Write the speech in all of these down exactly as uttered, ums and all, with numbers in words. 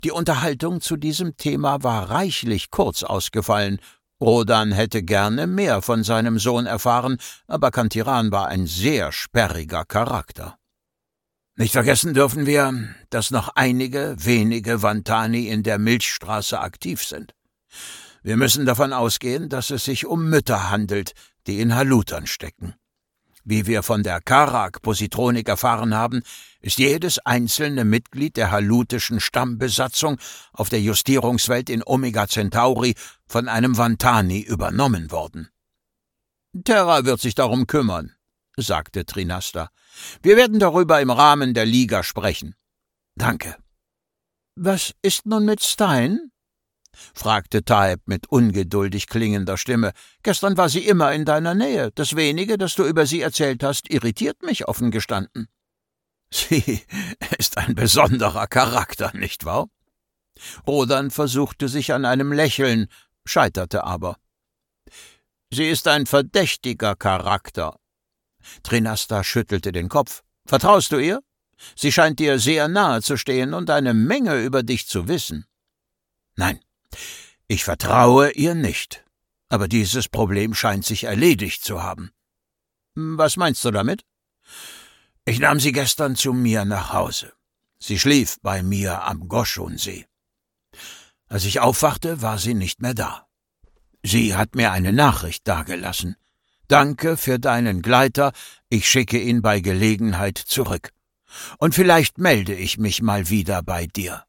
Die Unterhaltung zu diesem Thema war reichlich kurz ausgefallen. Rodan hätte gerne mehr von seinem Sohn erfahren, aber Kantiran war ein sehr sperriger Charakter. Nicht vergessen dürfen wir, dass noch einige wenige Vantani in der Milchstraße aktiv sind. Wir müssen davon ausgehen, dass es sich um Mütter handelt, die in Halutern stecken. Wie wir von der Karak-Positronik erfahren haben, ist jedes einzelne Mitglied der halutischen Stammbesatzung auf der Justierungswelt in Omega Centauri von einem Vantani übernommen worden. »Terra wird sich darum kümmern«, sagte Trinasta. »Wir werden darüber im Rahmen der Liga sprechen.« »Danke.« »Was ist nun mit Stein?« fragte Taeb mit ungeduldig klingender Stimme. »Gestern war sie immer in deiner Nähe. Das Wenige, das du über sie erzählt hast, irritiert mich offen gestanden.« »Sie ist ein besonderer Charakter, nicht wahr?« Rodan versuchte sich an einem Lächeln, scheiterte aber. »Sie ist ein verdächtiger Charakter.« Trinasta schüttelte den Kopf. »Vertraust du ihr? Sie scheint dir sehr nahe zu stehen und eine Menge über dich zu wissen.« »Nein, ich vertraue ihr nicht. Aber dieses Problem scheint sich erledigt zu haben.« »Was meinst du damit?« »Ich nahm sie gestern zu mir nach Hause. Sie schlief bei mir am Goschun-See. Als ich aufwachte, war sie nicht mehr da. Sie hat mir eine Nachricht dagelassen. Danke für deinen Gleiter, ich schicke ihn bei Gelegenheit zurück. Und vielleicht melde ich mich mal wieder bei dir.«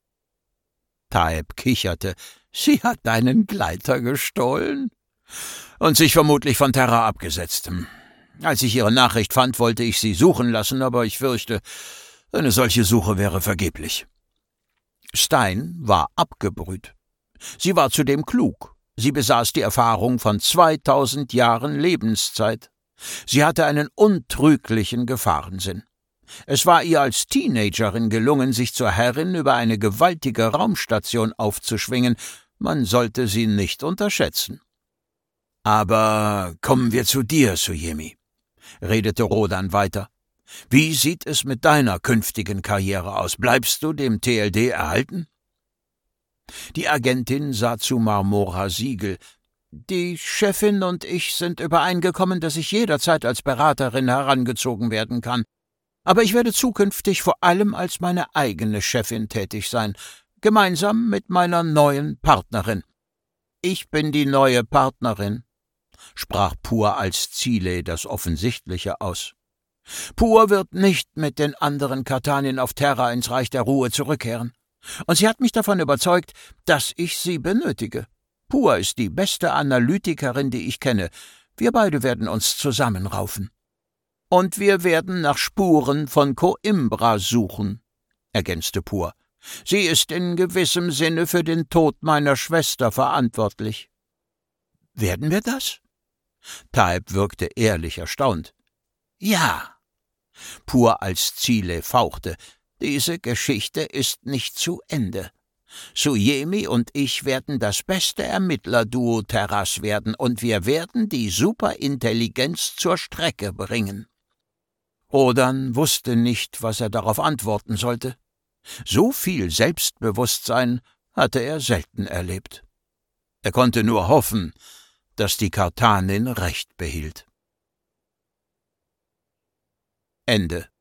Taeb kicherte. »Sie hat deinen Gleiter gestohlen?« »Und sich vermutlich von Terra abgesetzt. Als ich ihre Nachricht fand, wollte ich sie suchen lassen, aber ich fürchte, eine solche Suche wäre vergeblich.« Stein war abgebrüht. Sie war zudem klug. Sie besaß die Erfahrung von zweitausend Jahren Lebenszeit. Sie hatte einen untrüglichen Gefahrensinn. Es war ihr als Teenagerin gelungen, sich zur Herrin über eine gewaltige Raumstation aufzuschwingen. Man sollte sie nicht unterschätzen. »Aber kommen wir zu dir, Sujemi«, redete Rodan weiter. »Wie sieht es mit deiner künftigen Karriere aus? Bleibst du dem T L D erhalten?« Die Agentin sah zu Marmora Siegel. »Die Chefin und ich sind übereingekommen, dass ich jederzeit als Beraterin herangezogen werden kann. Aber ich werde zukünftig vor allem als meine eigene Chefin tätig sein, gemeinsam mit meiner neuen Partnerin.« »Ich bin die neue Partnerin«, sprach Pur als Zile das Offensichtliche aus. »Pur wird nicht mit den anderen Katanien auf Terra ins Reich der Ruhe zurückkehren. Und sie hat mich davon überzeugt, dass ich sie benötige. Pur ist die beste Analytikerin, die ich kenne. Wir beide werden uns zusammenraufen. Und wir werden nach Spuren von Coimbra suchen«, ergänzte Pur. »Sie ist in gewissem Sinne für den Tod meiner Schwester verantwortlich.« »Werden wir das?« Taeb wirkte ehrlich erstaunt. »Ja.« Pur als Zile fauchte. »Diese Geschichte ist nicht zu Ende. Sujemi und ich werden das beste Ermittlerduo Terras werden, und wir werden die Superintelligenz zur Strecke bringen.« Rodan wusste nicht, was er darauf antworten sollte. So viel Selbstbewusstsein hatte er selten erlebt. Er konnte nur hoffen, dass die Kartanin recht behielt. Ende.